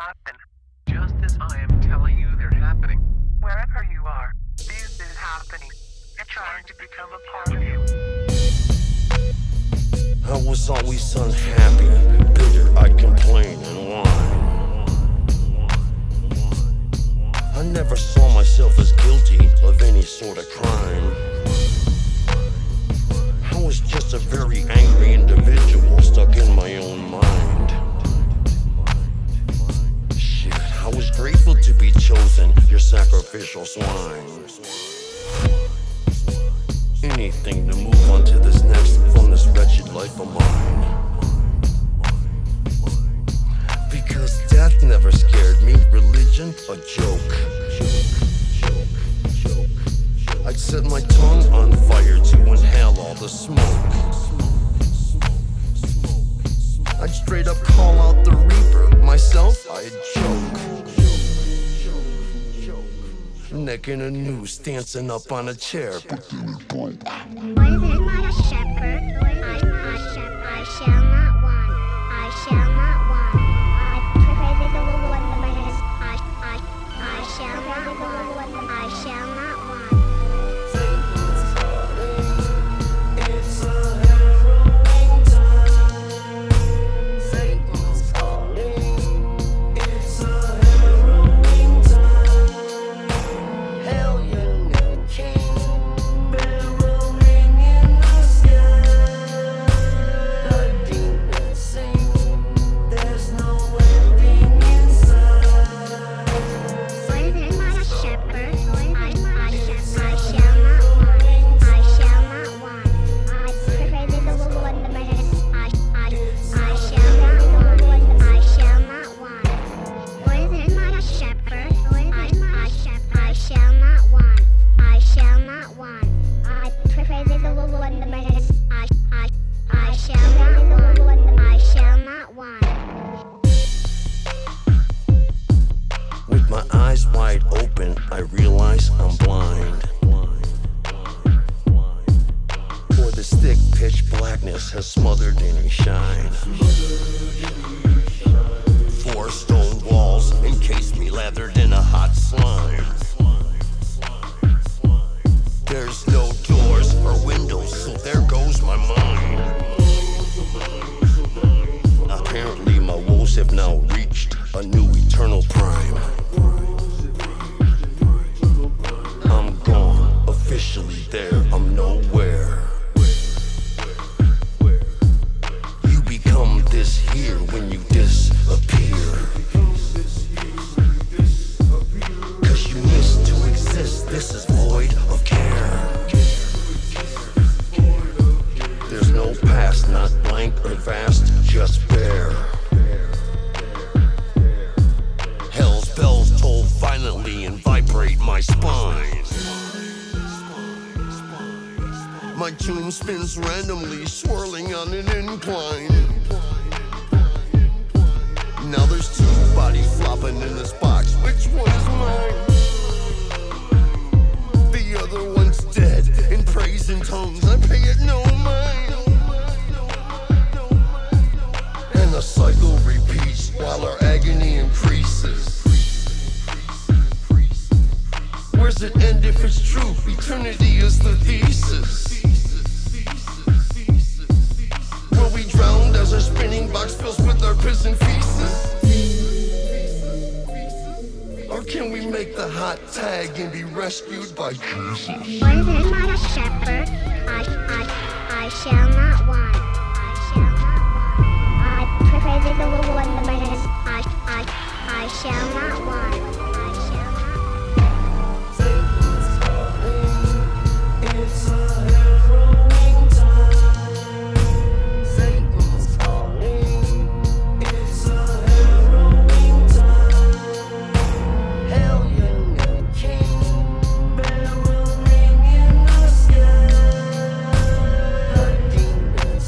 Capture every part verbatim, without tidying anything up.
happen, just as I am telling you they're happening. Wherever you are, this is happening. You're trying to become a part of you. I was always unhappy, bitter, I'd complain and whine. I never saw myself as guilty of any sort of crime. I was just a very angry individual stuck in my own mind. Shit, I was grateful to be chosen, your sacrificial swine. Anything to move on to this next from this wretched life of mine. Because death never scared me, religion a joke. I'd set my tongue on fire to inhale all the smoke. I'd straight up call out the reaper, myself I'd choke. Neck in a noose, dancing up on a chair. What is it, not a shepherd? I, I, I shall not want. I shall not want. I pray the Lord the best. I, I, I shall not want. I shall not want. It's a harrowing time. Satan's calling. It's a harrowing time. Hell, your new king, bellowing in the sky. The demons sing, there's no ending inside. What is it, not a shepherd? I, I, I shall not want. I shall not want. I pray the Lord the best. I, I, I shall not want. I shall not want. What is it, not a shepherd? I, I, I shall not want. I shall not want. I pray the Lord the best. I, I, I shall not want. I shall not want. With my eyes wide open, I realize I'm blind. For this thick pitch blackness has smothered any shine. Four stone walls encase me, lathered in a hot slime. There's no doors or windows, so there goes my mind. Apparently my woes have now reached a new eternal prime. I'm gone, officially there, I'm nowhere. You become this here when you disappear. Cause you miss to exist, this is void of care. There's no past, not blank or vast, just bare. Hell's bells toll violently and vibrate my spine. My tomb spins randomly, swirling on an incline. Now there's two bodies flopping in this box. Which one is mine? The other one's dead in praise and tongues. I pay it no mind. And the cycle repeats while our agony increases. Where's it end if it's true? Eternity is the thesis. Will we drown as our spinning box fills with our prison feces? Or can we make the hot tag and be rescued by Jesus? What is it, not a shepherd? I, I, I shall not want. I shall not want. I pray the Lord the best. I, I, I shall not want. I shall not It's a harrowing time. Satan's calling. It's a harrowing time. Hell, your new king, bellowing in the sky. The demons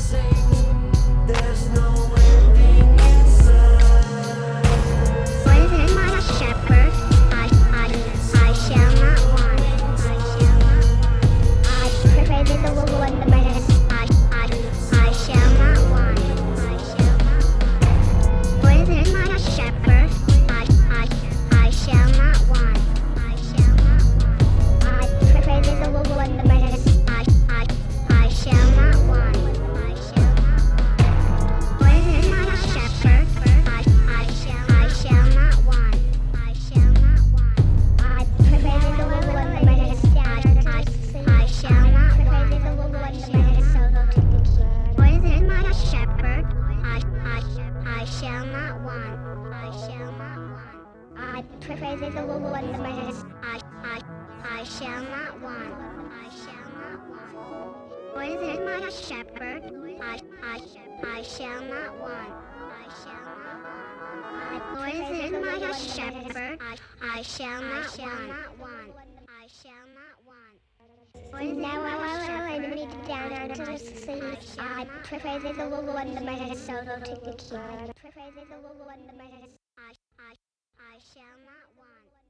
prefer the one the best. I, I, I shall not want. I shall not want. Lord is my shepherd. I, I, I shall not want. I shall not want. Lord is my shepherd. I, I shall not want. I shall not want. Now I will lead me down to the sea. I prefer the one the best solo to the king. I prefer the one the best. I, I, I shall not want.